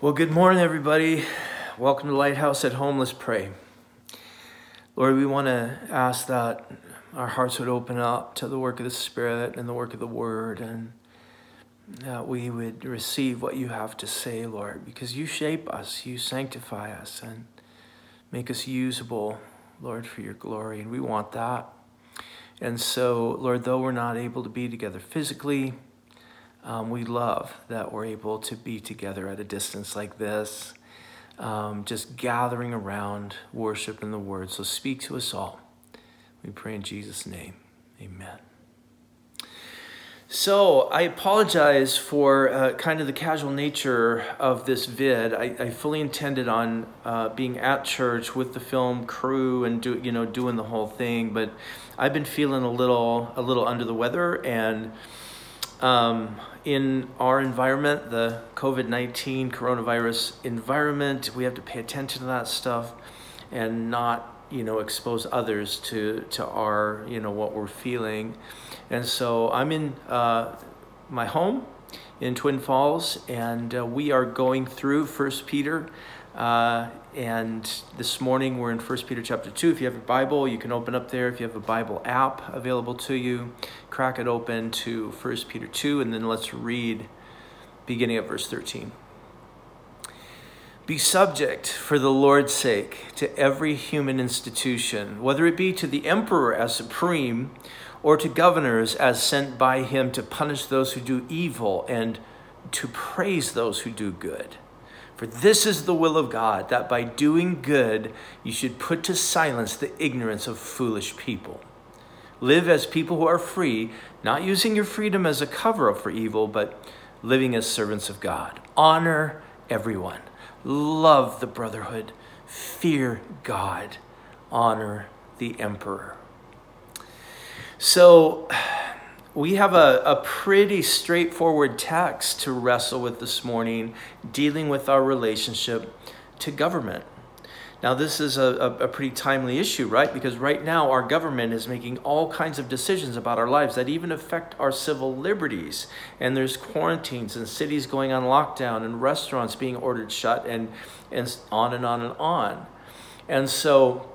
Well, good morning, everybody. Welcome to Lighthouse at Home. Let's pray. Lord, we want to ask that our hearts would open up to the work of the Spirit and the work of the Word, and that we would receive what you have to say, Lord, because you shape us, you sanctify us, and make us usable, Lord, for your glory, and we want that. And so, Lord, though we're not able to be together physically, we love that we're able to be together at a distance like this, just gathering around, worship in the Word. So speak to us all. We pray in Jesus' name. Amen. So I apologize for kind of the casual nature of this vid. I fully intended on being at church with the film crew and doing the whole thing, but I've been feeling a little under the weather, and in our environment, the COVID-19 coronavirus environment, we have to pay attention to that stuff and not expose others to our what we're feeling. And so I'm in my home in Twin Falls, and we are going through 1 Peter. And this morning we're in 1 Peter chapter 2. If you have a Bible, you can open up there. If you have a Bible app available to you, crack it open to 1 Peter 2, and then let's read beginning at verse 13. Be subject for the Lord's sake to every human institution, whether it be to the emperor as supreme, or to governors as sent by him to punish those who do evil and to praise those who do good. For this is the will of God, that by doing good you should put to silence the ignorance of foolish people. Live as people who are free, not using your freedom as a cover-up for evil, but living as servants of God. Honor everyone. Love the brotherhood. Fear God. Honor the emperor. So we have a pretty straightforward text to wrestle with this morning, dealing with our relationship to government. Now, this is a pretty timely issue, right? Because right now our government is making all kinds of decisions about our lives that even affect our civil liberties. And there's quarantines and cities going on lockdown and restaurants being ordered shut and on and on and on. And so,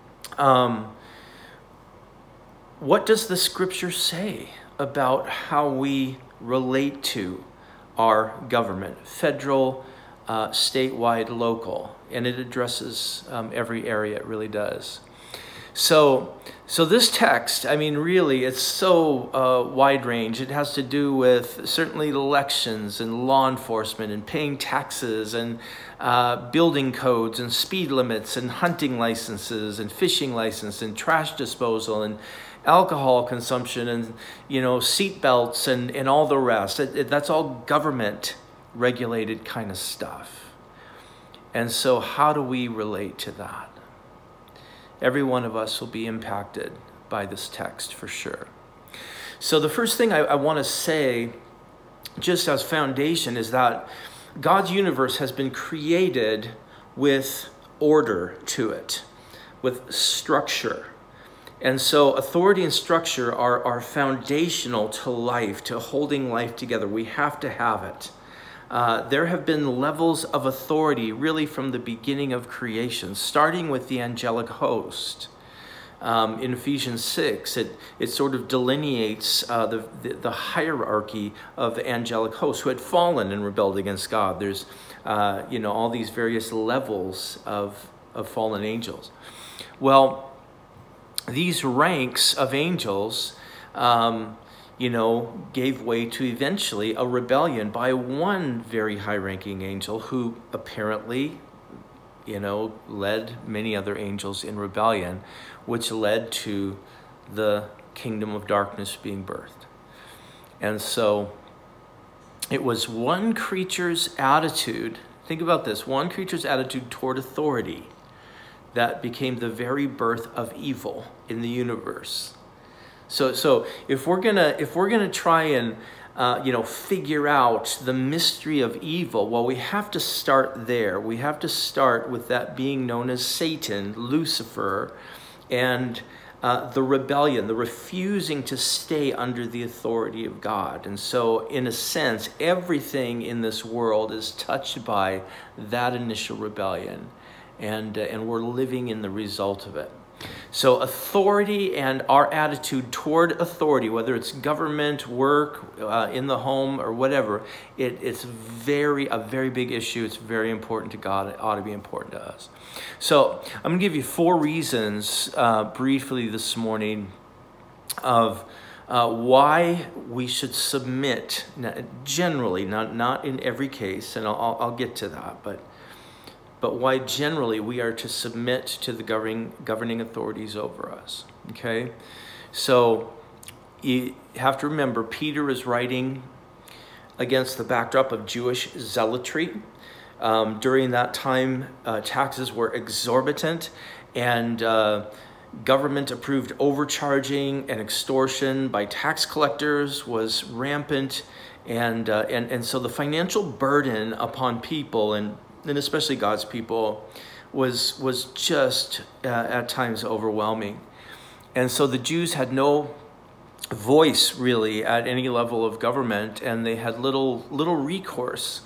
what does the scripture say about how we relate to our government, federal, statewide, local? And it addresses every area, it really does. So this text, really, it's so wide range. It has to do with certainly elections and law enforcement and paying taxes and building codes and speed limits and hunting licenses and fishing license and trash disposal and alcohol consumption and seat belts and all the rest. That's all government regulated kind of stuff. And so how do we relate to that? Every one of us will be impacted by this text for sure. So the first thing I want to say, just as foundation, is that God's universe has been created with order to it, with structure. And so authority and structure are foundational to life, to holding life together. We have to have it. There have been levels of authority really from the beginning of creation, starting with the angelic host. In Ephesians 6, it sort of delineates the hierarchy of the angelic hosts who had fallen and rebelled against God. There's all these various levels of fallen angels. Well, these ranks of angels gave way to eventually a rebellion by one very high-ranking angel who apparently, led many other angels in rebellion, which led to the kingdom of darkness being birthed. And so it was one creature's attitude, think about this, one creature's attitude toward authority that became the very birth of evil in the universe. So if we're gonna try and figure out the mystery of evil, well, we have to start there. We have to start with that being known as Satan, Lucifer, and the rebellion, the refusing to stay under the authority of God. And so, in a sense, everything in this world is touched by that initial rebellion, and we're living in the result of it. So authority and our attitude toward authority, whether it's government, work, in the home, or whatever, it's a very big issue. It's very important to God. It ought to be important to us. So I'm going to give you 4 reasons briefly this morning of why we should submit, generally, not in every case, and I'll get to that, but why generally we are to submit to the governing authorities over us, okay? So you have to remember, Peter is writing against the backdrop of Jewish zealotry. During that time, taxes were exorbitant, and government-approved overcharging and extortion by tax collectors was rampant, and so the financial burden upon people, and especially God's people, was just at times overwhelming. And so the Jews had no voice really at any level of government, and they had little recourse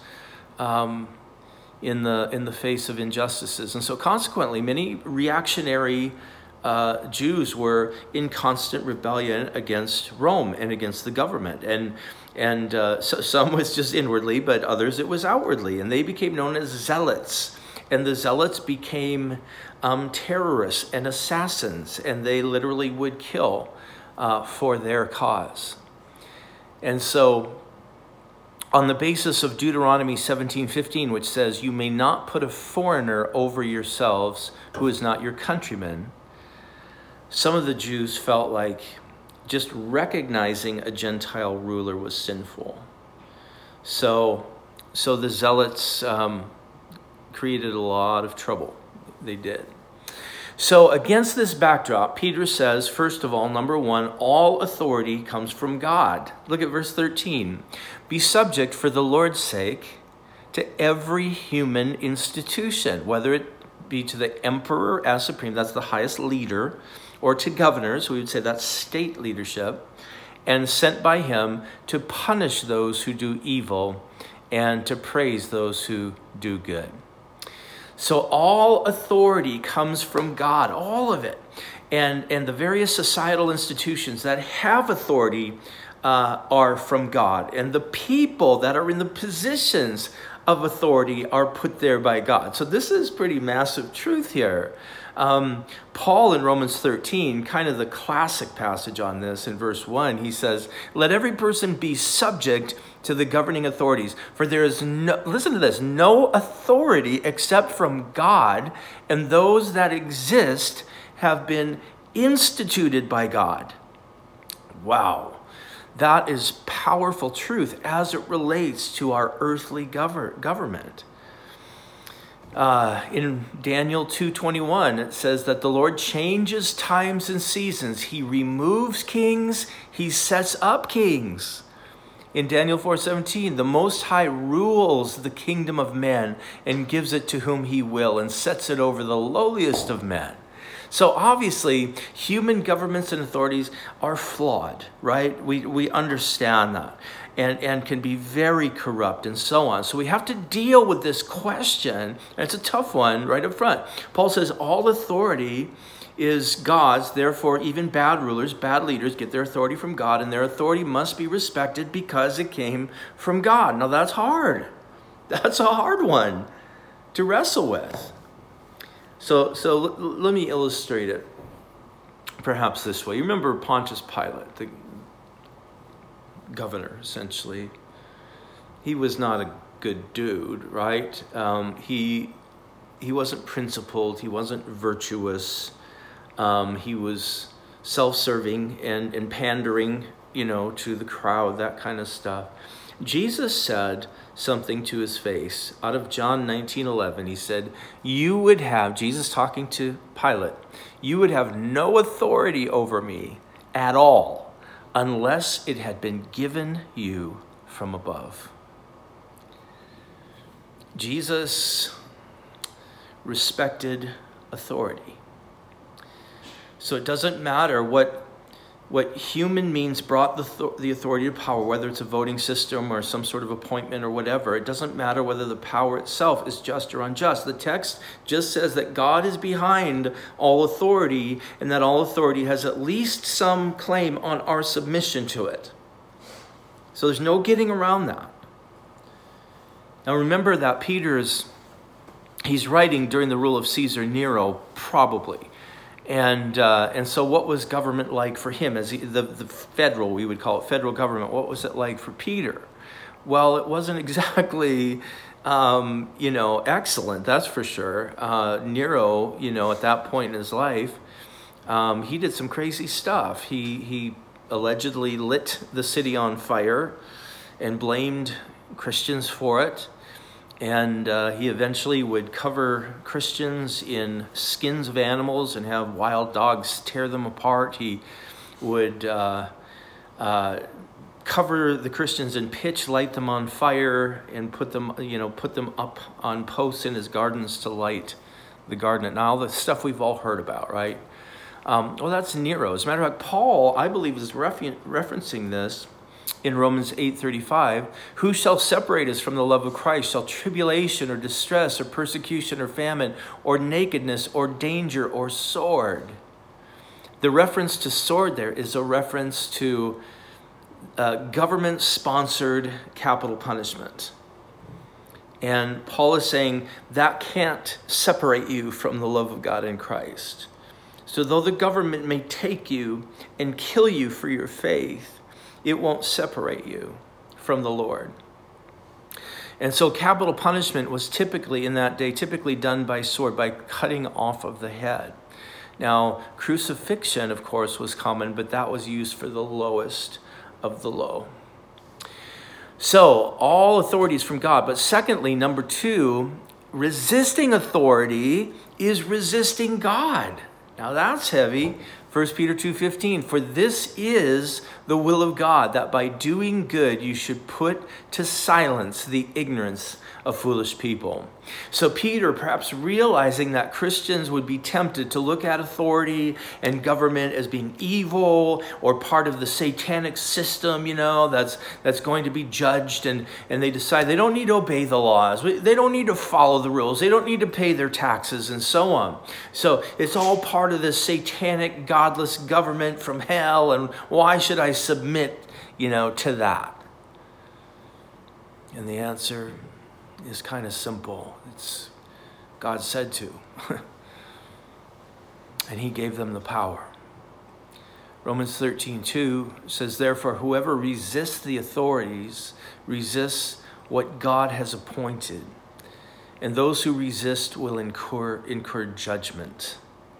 in the face of injustices. And so consequently, many reactionary Jews were in constant rebellion against Rome and against the government. And so some was just inwardly, but others it was outwardly. And they became known as zealots. And the zealots became terrorists and assassins, and they literally would kill for their cause. And so on the basis of Deuteronomy 17:15, which says, "You may not put a foreigner over yourselves who is not your countryman," some of the Jews felt like just recognizing a Gentile ruler was sinful. So the zealots created a lot of trouble. They did. So against this backdrop, Peter says, first of all, number 1, all authority comes from God. Look at verse 13. "Be subject for the Lord's sake to every human institution, whether it be to the emperor as supreme," that's the highest leader, "or to governors," we would say that's state leadership, "and sent by him to punish those who do evil and to praise those who do good." So all authority comes from God, all of it. And the various societal institutions that have authority are from God. And the people that are in the positions of authority are put there by God. So this is pretty massive truth here. Paul in Romans 13, kind of the classic passage on this, in verse 1, he says, "Let every person be subject to the governing authorities, for there is no," listen to this, "no authority except from God, and those that exist have been instituted by God." Wow. That is powerful truth as it relates to our earthly government. In Daniel 2:21, it says that the Lord changes times and seasons. He removes kings, he sets up kings. In Daniel 4:17, the Most High rules the kingdom of men and gives it to whom he will and sets it over the lowliest of men. So obviously, human governments and authorities are flawed, right? We understand that, and can be very corrupt and so on. So we have to deal with this question, and it's a tough one right up front. Paul says all authority is God's, therefore even bad rulers, bad leaders get their authority from God, and their authority must be respected because it came from God. Now that's hard. That's a hard one to wrestle with. So let me illustrate it perhaps this way. You remember Pontius Pilate, the governor, essentially. He was not a good dude, right? He wasn't principled. He wasn't virtuous. He was self-serving and pandering, to the crowd, that kind of stuff. Jesus said something to his face. Out of John 19:11, he said, Jesus talking to Pilate, "You would have no authority over me at all unless it had been given you from above." Jesus respected authority. So it doesn't matter what human means brought the authority to power, whether it's a voting system or some sort of appointment or whatever. It doesn't matter whether the power itself is just or unjust. The text just says that God is behind all authority and that all authority has at least some claim on our submission to it. So there's no getting around that. Now remember that he's writing during the rule of Caesar Nero, probably. And so what was government like for him? As the federal, we would call it federal government, what was it like for Peter? Well, it wasn't exactly, excellent, that's for sure. Nero, at that point in his life, he did some crazy stuff. He allegedly lit the city on fire and blamed Christians for it. And he eventually would cover Christians in skins of animals and have wild dogs tear them apart. He would cover the Christians in pitch, light them on fire, and put them up on posts in his gardens to light the garden. And all the stuff we've all heard about, right? Well, that's Nero. As a matter of fact, Paul, I believe, is referencing this in Romans 8:35, who shall separate us from the love of Christ? Shall tribulation or distress or persecution or famine or nakedness or danger or sword? The reference to sword there is a reference to government-sponsored capital punishment. And Paul is saying that can't separate you from the love of God in Christ. So though the government may take you and kill you for your faith, it won't separate you from the Lord. And so capital punishment was typically, in that day, done by sword, by cutting off of the head. Now, crucifixion, of course, was common, but that was used for the lowest of the low. So, all authority is from God. But secondly, number 2, resisting authority is resisting God. Now, that's heavy. 1 Peter 2:15, for this is the will of God, that by doing good you should put to silence the ignorance of foolish people. So Peter, perhaps realizing that Christians would be tempted to look at authority and government as being evil or part of the satanic system, that's going to be judged, and they decide they don't need to obey the laws, they don't need to follow the rules, they don't need to pay their taxes, and so on. So it's all part of this satanic, godless government from hell, and why should I submit, to that? And the answer is kind of simple. It's God said to. And he gave them the power. Romans 13:2 says, therefore, whoever resists the authorities resists what God has appointed. And those who resist will incur judgment.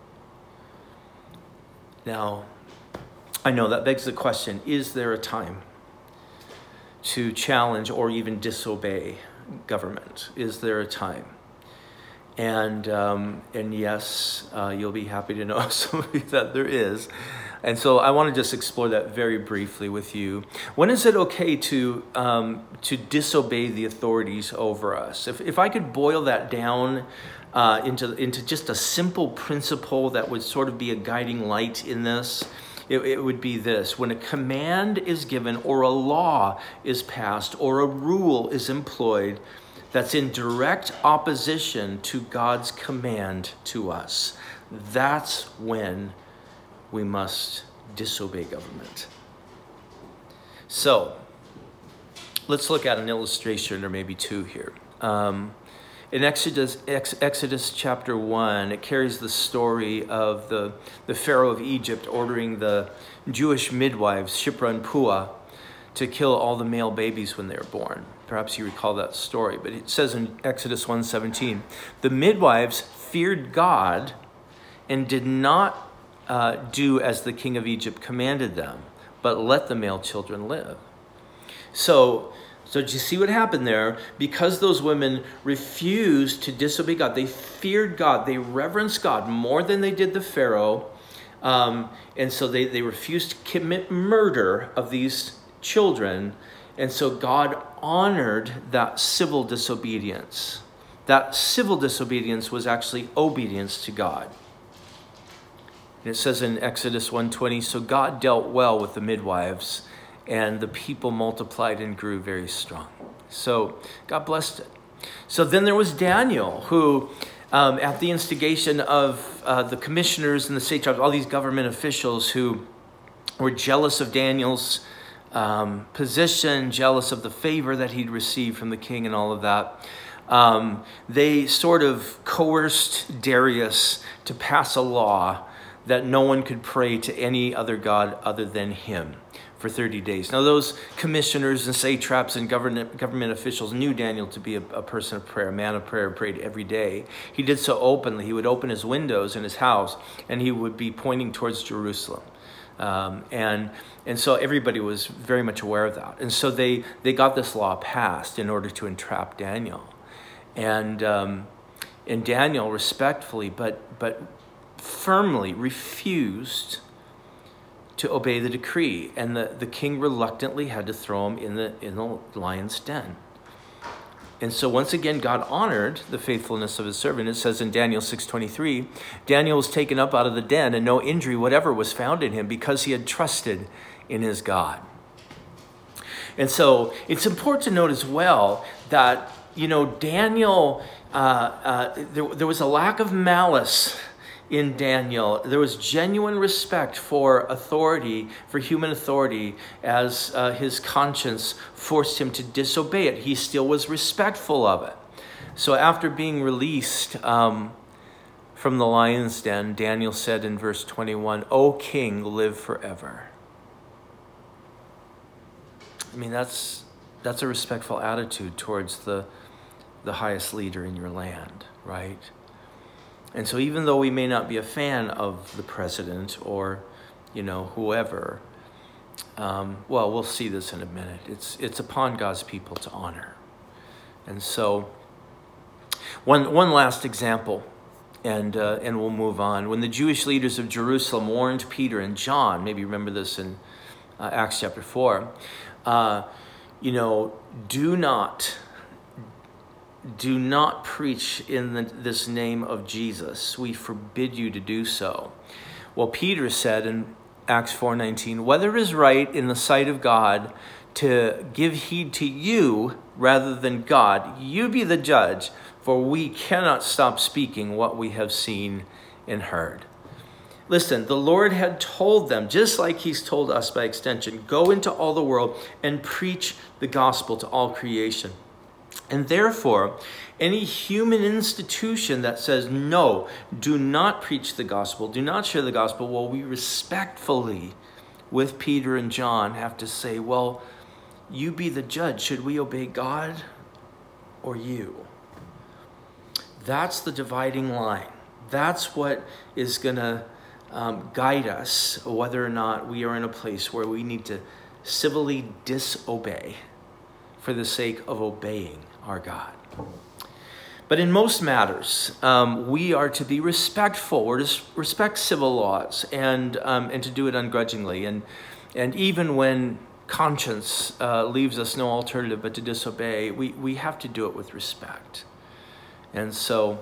Now, I know that begs the question, is there a time to challenge or even disobey government? Is there a time? And yes, you'll be happy to know that there is. And so I want to just explore that very briefly with you. When is it okay to disobey the authorities over us? If I could boil that down into just a simple principle that would sort of be a guiding light in this, it would be this: when a command is given or a law is passed or a rule is employed that's in direct opposition to God's command to us, that's when we must disobey government. So let's look at an illustration or maybe two here. In Exodus chapter 1, it carries the story of the Pharaoh of Egypt ordering the Jewish midwives, Shiphrah and Puah, to kill all the male babies when they were born. Perhaps you recall that story, but it says in Exodus 1:17, the midwives feared God and did not do as the king of Egypt commanded them, but let the male children live. So did you see what happened there? Because those women refused to disobey God, they feared God, they reverenced God more than they did the Pharaoh, and so they refused to commit murder of these children, and so God honored that civil disobedience. That civil disobedience was actually obedience to God. And it says in Exodus 1:20, so God dealt well with the midwives, and the people multiplied and grew very strong. So God blessed it. So then there was Daniel, who, at the instigation of the commissioners and the satraps, all these government officials who were jealous of Daniel's position, jealous of the favor that he'd received from the king and all of that, they sort of coerced Darius to pass a law that no one could pray to any other god other than him for 30 days. Now, those commissioners and satraps and government officials knew Daniel to be a person of prayer, a man of prayer, prayed every day. He did so openly. He would open his windows in his house, and he would be pointing towards Jerusalem. And so everybody was very much aware of that. And so they got this law passed in order to entrap Daniel. And Daniel respectfully but firmly refused to obey the decree, and the king reluctantly had to throw him in the lion's den. And so once again, God honored the faithfulness of his servant. It says in Daniel 6:23, Daniel was taken up out of the den, and no injury whatever was found in him, because he had trusted in his God. And so it's important to note as well that, Daniel, there was a lack of malice in Daniel. There was genuine respect for authority, for human authority, as his conscience forced him to disobey it. He still was respectful of it. So after being released from the lion's den, Daniel said in verse 21, "O king, live forever." I mean, that's a respectful attitude towards the highest leader in your land, right? And so even though we may not be a fan of the president or, whoever, we'll see this in a minute. It's upon God's people to honor. And so one last example, and we'll move on. When the Jewish leaders of Jerusalem warned Peter and John, maybe you remember this in Acts chapter 4, do not preach in this name of Jesus. We forbid you to do so. Well, Peter said in Acts 4:19, whether it is right in the sight of God to give heed to you rather than God, you be the judge, for we cannot stop speaking what we have seen and heard. Listen, the Lord had told them, just like he's told us by extension, go into all the world and preach the gospel to all creation. And therefore, any human institution that says, no, do not preach the gospel, do not share the gospel, well, we respectfully, with Peter and John, have to say, well, you be the judge. Should we obey God or you? That's the dividing line. That's what is going to guide us, whether or not we are in a place where we need to civilly disobey for the sake of obeying our God. But in most matters, we are to be respectful. We're to respect civil laws and to do it ungrudgingly. And even when conscience leaves us no alternative but to disobey, we have to do it with respect. And so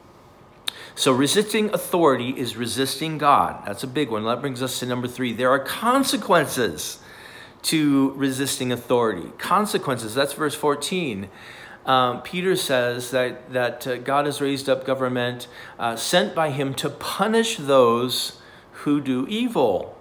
resisting authority is resisting God. That's a big one. That brings us to number 3. There are consequences to resisting authority. Consequences, that's verse 14. Peter says that God has raised up government sent by him to punish those who do evil.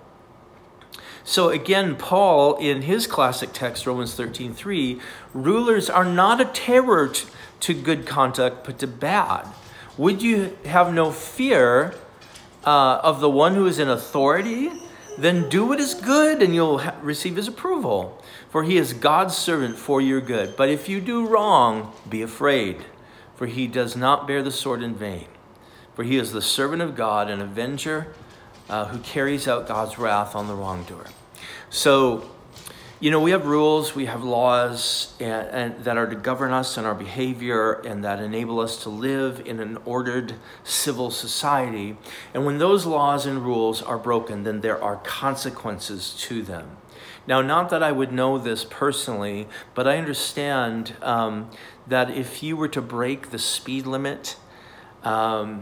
So again, Paul, in his classic text, Romans 13:3, rulers are not a terror to good conduct, but to bad. Would you have no fear of the one who is in authority? Then do what is good, and you'll receive his approval. For he is God's servant for your good. But if you do wrong, be afraid, for he does not bear the sword in vain. For he is the servant of God, an avenger who carries out God's wrath on the wrongdoer. So, we have rules, we have laws and that are to govern us and our behavior and that enable us to live in an ordered civil society. And when those laws and rules are broken, then there are consequences to them. Now, not that I would know this personally, but I understand that if you were to break the speed limit,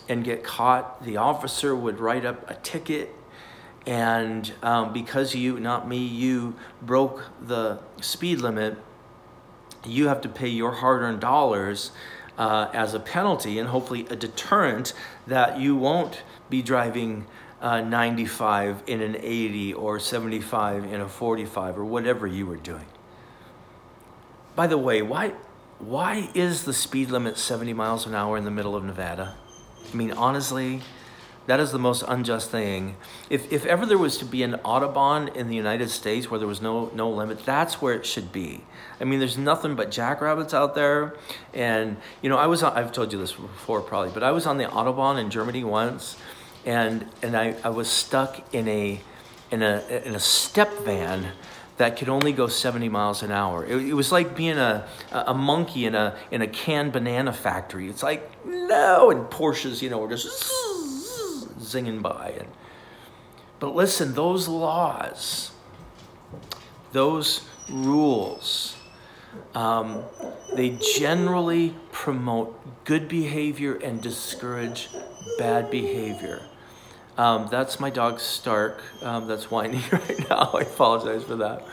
and get caught, the officer would write up a ticket, and because you, not me, you broke the speed limit, you have to pay your hard-earned dollars as a penalty, and hopefully a deterrent that you won't be driving 95 in an 80 or 75 in a 45 or whatever you were doing. By the way, why is the speed limit 70 miles an hour in the middle of Nevada? I mean, honestly, that is the most unjust thing. If ever there was to be an Autobahn in the United States where there was no limit, that's where it should be. I mean, there's nothing but jackrabbits out there. And, I've told you this before probably, but I was on the Autobahn in Germany once, and I was stuck in a step van that could only go 70 miles an hour. It was like being a monkey in a canned banana factory. It's like, no, and Porsches, were just zinging by. But listen, those laws, those rules, they generally promote good behavior and discourage bad behavior. That's my dog Stark. That's whining right now. I apologize for that.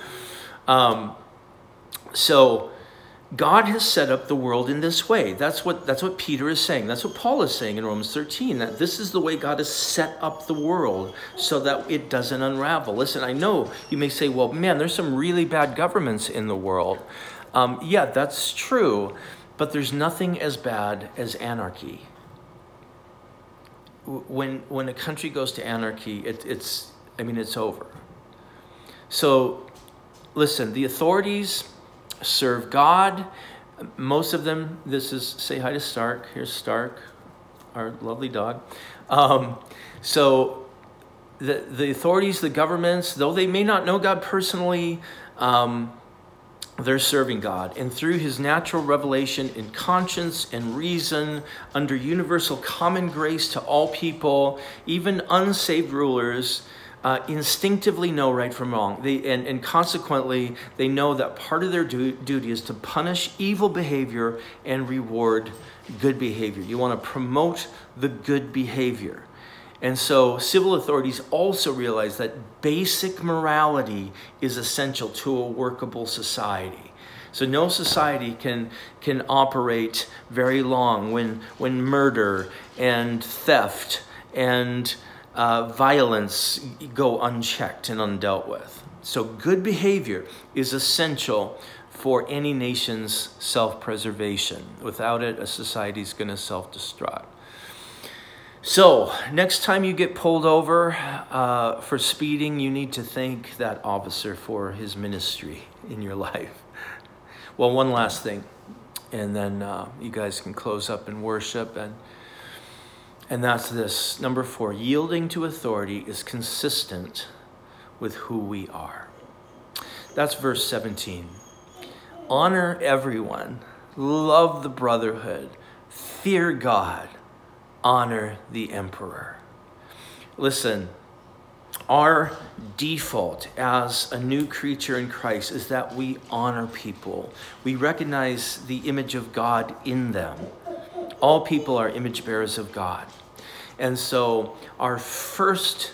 So God has set up the world in this way. That's what Peter is saying. That's what Paul is saying in Romans 13, that this is the way God has set up the world so that it doesn't unravel. Listen, I know you may say, well, man, there's some really bad governments in the world. Yeah, that's true, but there's nothing as bad as anarchy. When a country goes to anarchy, it's over. So, listen, the authorities serve God. Most of them, say hi to Stark. Here's Stark, our lovely dog. So the authorities, the governments, though they may not know God personally, they're serving God. And through his natural revelation in conscience and reason, under universal common grace to all people, even unsaved rulers instinctively know right from wrong. And consequently, they know that part of their duty is to punish evil behavior and reward good behavior. You want to promote the good behavior. And so civil authorities also realize that basic morality is essential to a workable society. So no society can operate very long when murder and theft and violence go unchecked and undealt with. So good behavior is essential for any nation's self-preservation. Without it, a society is going to self-destruct. So next time you get pulled over for speeding, you need to thank that officer for his ministry in your life. Well, one last thing, and then you guys can close up and worship. And that's this. Number 4, yielding to authority is consistent with who we are. That's verse 17. Honor everyone, love the brotherhood, fear God, honor the emperor. Listen, our default as a new creature in Christ is that we honor people. We recognize the image of God in them. All people are image bearers of God. And so our first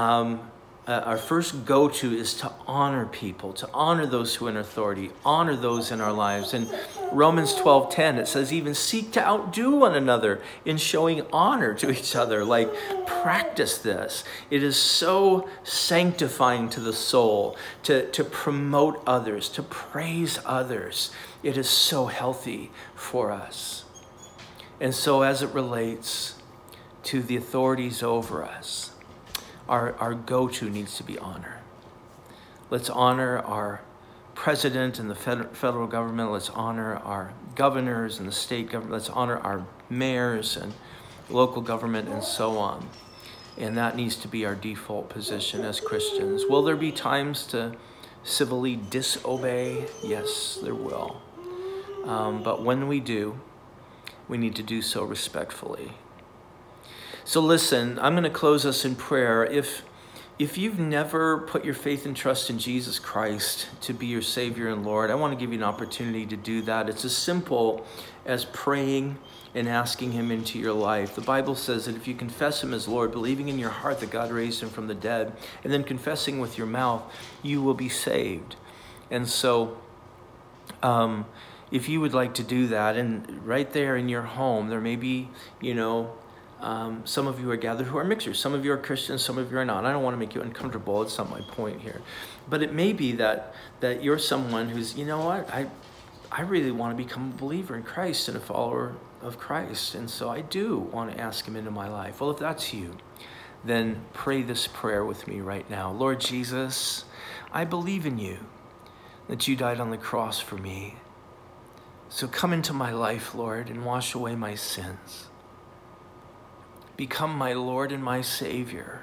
go-to is to honor people, to honor those who are in authority, honor those in our lives. And Romans 12:10, it says, even seek to outdo one another in showing honor to each other. Like, practice this. It is so sanctifying to the soul to promote others, to praise others. It is so healthy for us. And so as it relates to the authorities over us, our go-to needs to be honor. Let's honor our president and the federal government. Let's honor our governors and the state government. Let's honor our mayors and local government and so on. And that needs to be our default position as Christians. Will there be times to civilly disobey? Yes, there will. But when we do, we need to do so respectfully. So listen, I'm going to close us in prayer. If If you've never put your faith and trust in Jesus Christ to be your Savior and Lord, I want to give you an opportunity to do that. It's as simple as praying and asking him into your life. The Bible says that if you confess him as Lord, believing in your heart that God raised him from the dead, and then confessing with your mouth, you will be saved. And so if you would like to do that, and right there in your home, there may be, some of you are gathered who are mixers. Some of you are Christians, some of you are not. I don't want to make you uncomfortable. It's not my point here. But it may be that you're someone who's, I really want to become a believer in Christ and a follower of Christ. And so I do want to ask him into my life. Well, if that's you, then pray this prayer with me right now. Lord Jesus, I believe in you, that you died on the cross for me. So come into my life, Lord, and wash away my sins. Become my Lord and my Savior.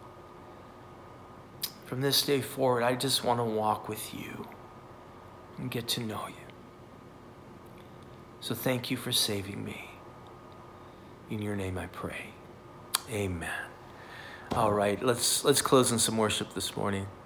From this day forward, I just want to walk with you and get to know you. So thank you for saving me. In your name I pray. Amen. All right, let's close in some worship this morning.